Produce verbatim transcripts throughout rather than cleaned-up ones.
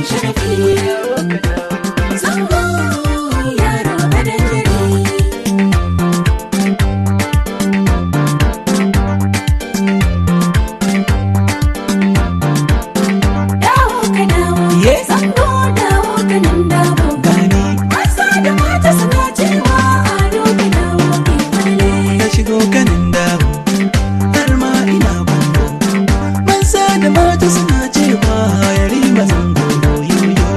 sharafi zango yaro a dangare dawo ka dawo zango dawo kanin dawo gani masa da mata suna cewa ado ka dawo ke kwalle na shigo kanin dawo har ma ina bango masa da mata suna cewa yari mazango yoyo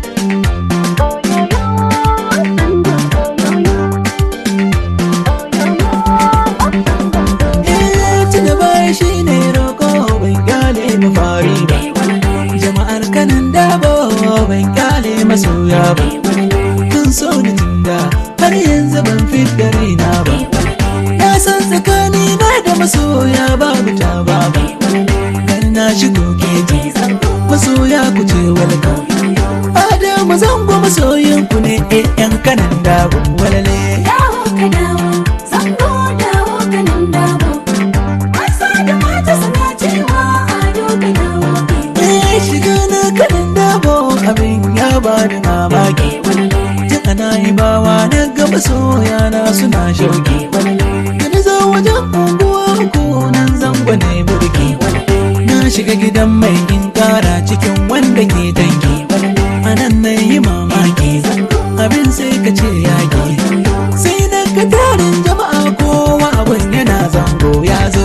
eh tuna baya shine roko ban gane mafari ba jama'ar kanin dabo ban gane masoya ba kun so ni tunda har yanzu ban fidda raina ba na san tsakani na da masoya babu ta ba kan na shigo keji masoya ku ce welcome Adamu zango masoyin ku ne eh yan kanan dabo walale dawo ka dawo zango dawo kanin dawo masa da mata suna cewa ado ka dawo ke eh shiga na kanan dabo abin ya bani mamaki tun ana yi bawa na ga masoya na suna shauki da zo wajen unguwa ku nan zango ne burki na shiga gidan mai in kara cikin wanda ke dangi anan na yi mamaki abin sai ka ce yaki sai na ga tarin jama'a kowa abin yana zango ya zo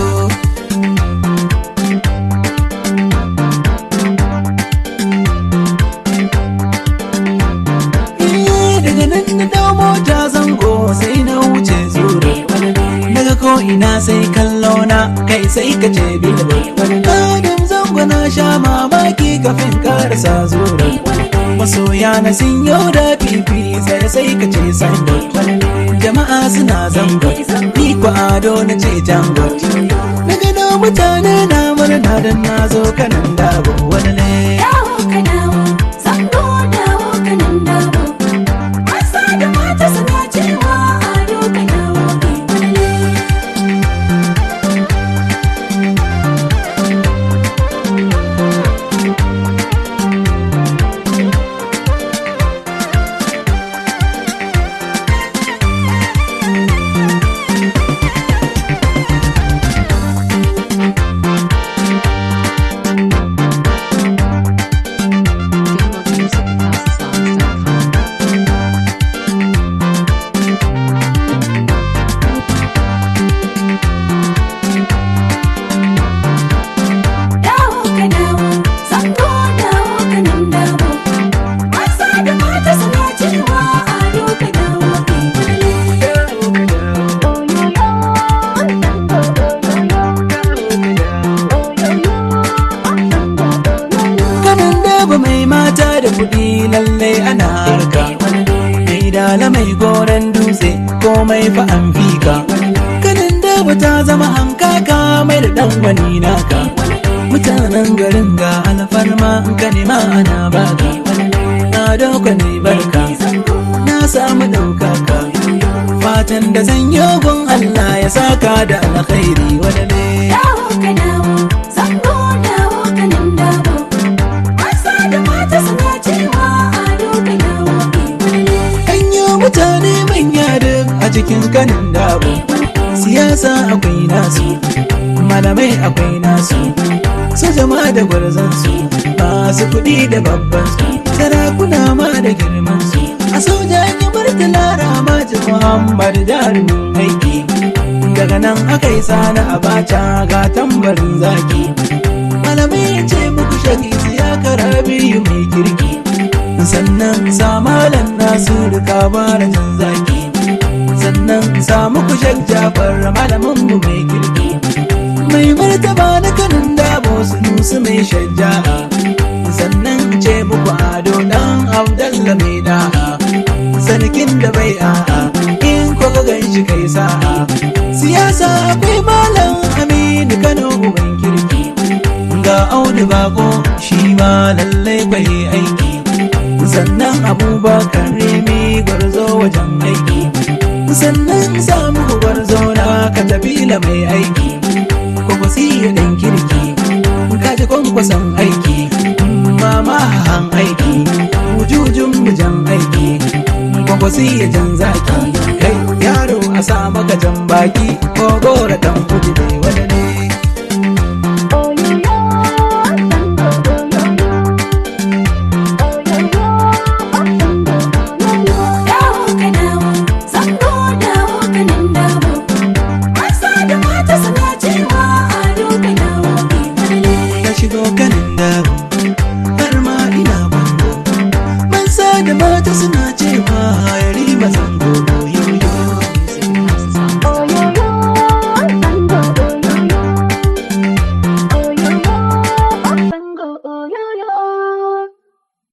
Eh, daga nan na dawo mota zango sai na wuce zure daga ko ina sai kallo na kai sai ka ce bilbo adam zango na sha mamaki kafin karasa zure masoya na sun yau da fifi sai sai ka ce sango jama'a suna zango ni ko ado na ce jango daga na mutane na murna dan na zo kanan dabo wani ne dawo ka dawo zango dawo kanin dawo masa da mata suna cewa ado ka dawo ke kwalle Download music at house songs dot com. dawo ka dawo zango dawo kanin dawo masa da mata suna cewa ado ka dawo ke kwalle kanan dabo mai mata da kuɗi lalle ana harka mai dala mai goron dutse komai fa an fika kanan dabo ta zama hankaka mai da ɗan wani naka mutanen garin ga alfarma in ka nema ana baka na dauka ne barka na samu ɗaukaka fatan da zan yi gun Allah ya saka da alkhairi wani ne dawo ka dawo zango dawo kanin dawo masa da mata suna cewa ado ka dawo ke kwalle hanyo mutane manya duk a cikin kanin dabo siyasa akwai nasu malamai akwai nasu su jama'a da gwarzansu masu kuɗi da babban su sarakuna ma da girman su a soja yi murtala ramaji muhammad jarumin aiki daga nan aka yi sana abacha ga tambarin zaki malamai ce muku shaki ya kara biyu mai kirki sannan samalan nasu da kabara jan zaki sannan samu ku jafar malamin mu mai kirki mai martaba na kanin dabo su nusu mai shajja'a sannan ce muku ado dan abdalla mai da'a sarkin da bai a'a in ko ga ganshi kai sa'a siyasa akwai malam aminu kano uban kirki ga audu bako shi ma lallai bai aiki sannan abubakar remi gwarzo wajen aiki sannan samu gwarzo na katabila mai aiki kwakwasi ya dan kirki kaji kwankwason aiki mama han aiki wasiya jan zaki kai yaro a sa maka jan baki ko gora dan kudi ne wani ne shigo kanin dawo har ma ina bango man sa da mata suna